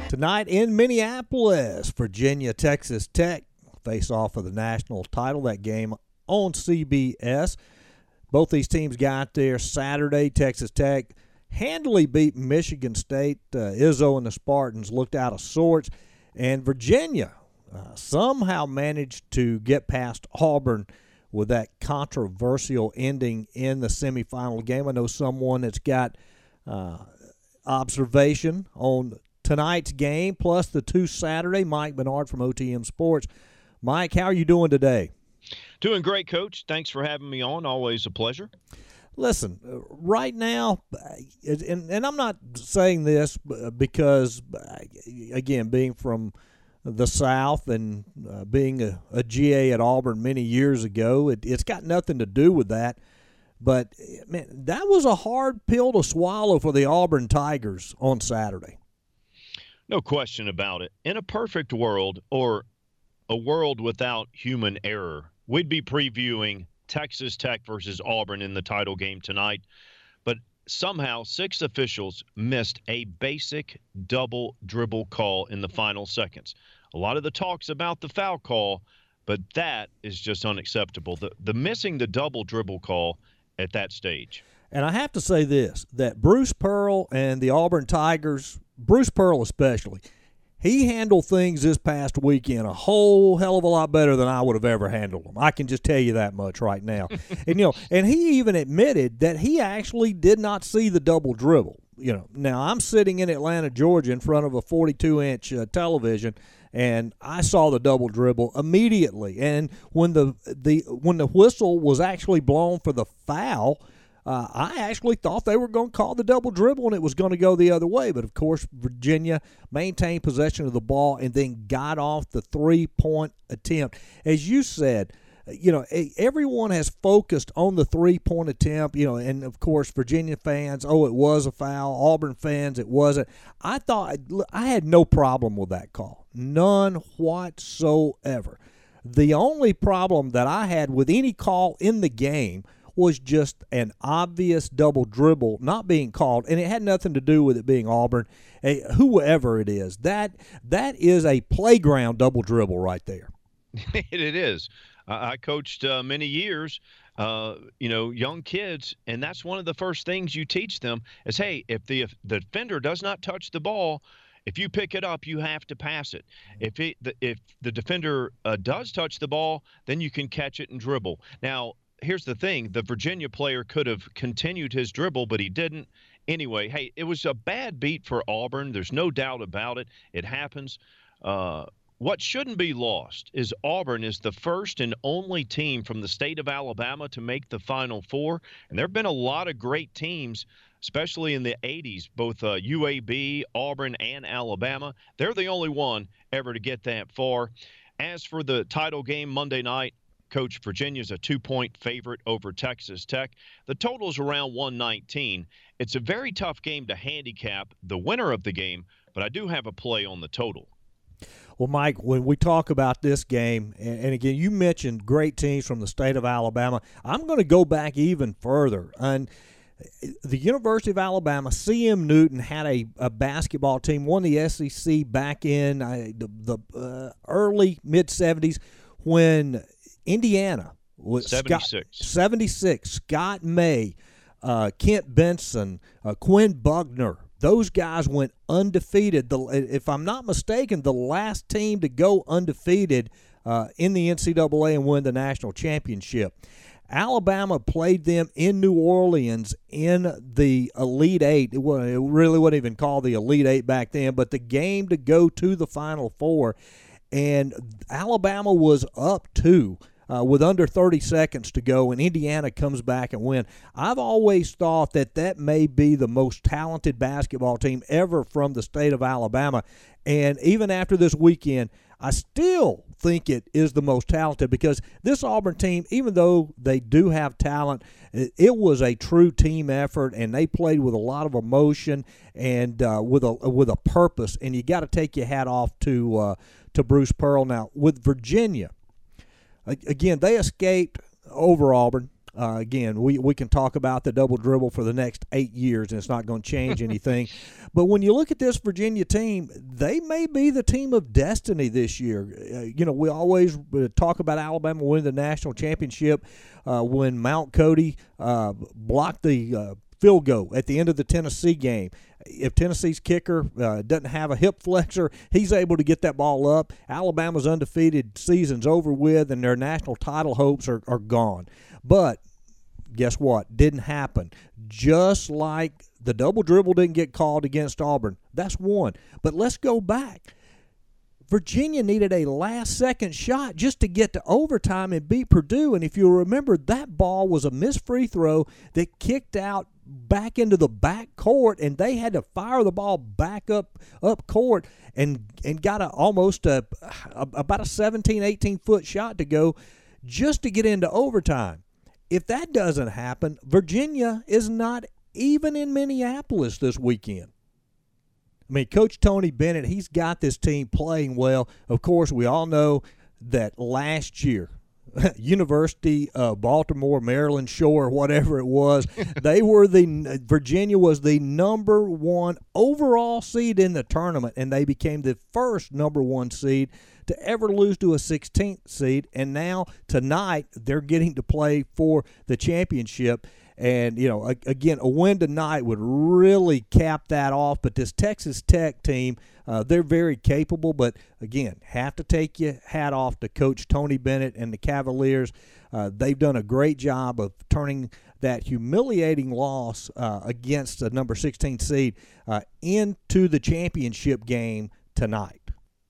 Tonight in Minneapolis, Virginia, Texas Tech face off for the national title. That game on CBS. Both these teams got there Saturday. Texas Tech handily beat Michigan State. Izzo and the Spartans looked out of sorts. And Virginia somehow managed to get past Auburn with that controversial ending in the semifinal game. I know someone that's got observation on tonight's game plus the two Saturday. Mike Bernard from OTM Sports. Mike, how are you doing today? Doing great, Coach. Thanks for having me on. Always a pleasure. Listen, right now, and I'm not saying this because, again, being from the South and being a GA at Auburn many years ago, it's got nothing to do with that. But, man, that was a hard pill to swallow for the Auburn Tigers on Saturday. No question about it. In a perfect world, or a world without human error, we'd be previewing Texas Tech versus Auburn in the title game tonight. But somehow 6 officials missed a basic double dribble call in the final seconds. A lot of the talk's about the foul call, but that is just unacceptable. The missing the double dribble call at that stage. And I have to say this, that Bruce Pearl and the Auburn Tigers, Bruce Pearl especially, he handled things this past weekend a whole hell of a lot better than I would have ever handled them. I can just tell you that much right now. And he even admitted that he actually did not see the double dribble. Now I'm sitting in Atlanta, Georgia, in front of a 42-inch television, and I saw the double dribble immediately. And when the whistle was actually blown for the foul, I actually thought they were going to call the double dribble and it was going to go the other way. But, of course, Virginia maintained possession of the ball and then got off the three-point attempt. As you said, everyone has focused on the three-point attempt, and, of course, Virginia fans, it was a foul. Auburn fans, it wasn't. I had no problem with that call. None whatsoever. The only problem that I had with any call in the game was just an obvious double dribble not being called, and it had nothing to do with it being Auburn. Whoever it is, that is a playground double dribble right there. It is. I coached many years, young kids, and that's one of the first things you teach them is, hey, if the defender does not touch the ball, if you pick it up, you have to pass it. If the defender does touch the ball, then you can catch it and dribble. Now, here's the thing. The Virginia player could have continued his dribble, but he didn't. Anyway, hey, it was a bad beat for Auburn. There's no doubt about it. It happens. What shouldn't be lost is Auburn is the first and only team from the state of Alabama to make the Final Four. And there have been a lot of great teams, especially in the 80s, both UAB, Auburn, and Alabama. They're the only one ever to get that far. As for the title game Monday night, Coach, Virginia's a 2-point favorite over Texas Tech. The total's around 119. It's a very tough game to handicap the winner of the game, but I do have a play on the total. Well, Mike, when we talk about this game, and again, you mentioned great teams from the state of Alabama, I'm going to go back even further. And the University of Alabama, C.M. Newton had a basketball team, won the SEC back in the early mid-'70s when Indiana was 76. Scott May, Kent Benson, Quinn Buckner. Those guys went undefeated. If I'm not mistaken, the last team to go undefeated in the NCAA and win the national championship. Alabama played them in New Orleans in the Elite Eight. It really wasn't even called the Elite Eight back then, but the game to go to the Final Four. And Alabama was up 2 with under 30 seconds to go, and Indiana comes back and win. I've always thought that may be the most talented basketball team ever from the state of Alabama. And even after this weekend, I still think it is the most talented because this Auburn team, even though they do have talent, it was a true team effort, and they played with a lot of emotion and with a purpose. And you got to take your hat off to Bruce Pearl. Now, with Virginia, again, they escaped over Auburn. Again, we can talk about the double dribble for the next 8 years, and it's not going to change anything. But when you look at this Virginia team, they may be the team of destiny this year. We always talk about Alabama winning the national championship when Mount Cody blocked the field goal at the end of the Tennessee game. If Tennessee's kicker doesn't have a hip flexor, he's able to get that ball up. Alabama's undefeated season's over with, and their national title hopes are gone. But guess what? Didn't happen. Just like the double dribble didn't get called against Auburn. That's one. But let's go back. Virginia needed a last-second shot just to get to overtime and beat Purdue. And if you remember, that ball was a missed free throw that kicked out back into the back court, and they had to fire the ball back up court and got almost about a 17, 18-foot shot to go just to get into overtime. If that doesn't happen, Virginia is not even in Minneapolis this weekend. I mean, Coach Tony Bennett, he's got this team playing well. Of course, we all know that last year, University of Baltimore, Maryland Shore, whatever it was, Virginia was the number one overall seed in the tournament, and they became the first number one seed to ever lose to a 16th seed. And now tonight they're getting to play for the championship. And, again, a win tonight would really cap that off. But this Texas Tech team, they're very capable. But, again, have to take your hat off to Coach Tony Bennett and the Cavaliers. They've done a great job of turning that humiliating loss against the number 16 seed into the championship game tonight.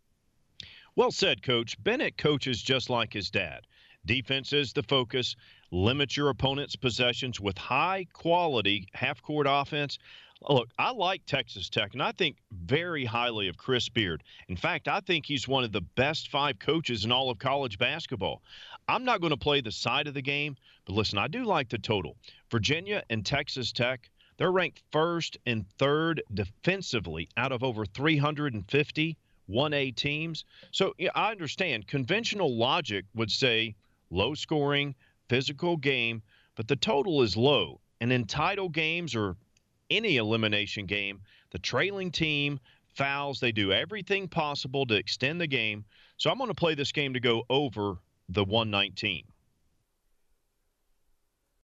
Well said, Coach. Bennett coaches just like his dad. Defense is the focus. Limit your opponent's possessions with high-quality half-court offense. Look, I like Texas Tech, and I think very highly of Chris Beard. In fact, I think he's one of the best 5 coaches in all of college basketball. I'm not going to play the side of the game, but listen, I do like the total. Virginia and Texas Tech, they're ranked first and third defensively out of over 350 1A teams. So I understand conventional logic would say low scoring, physical game, but the total is low. And in title games or any elimination game, the trailing team fouls. They do everything possible to extend the game. So I'm going to play this game to go over the 119.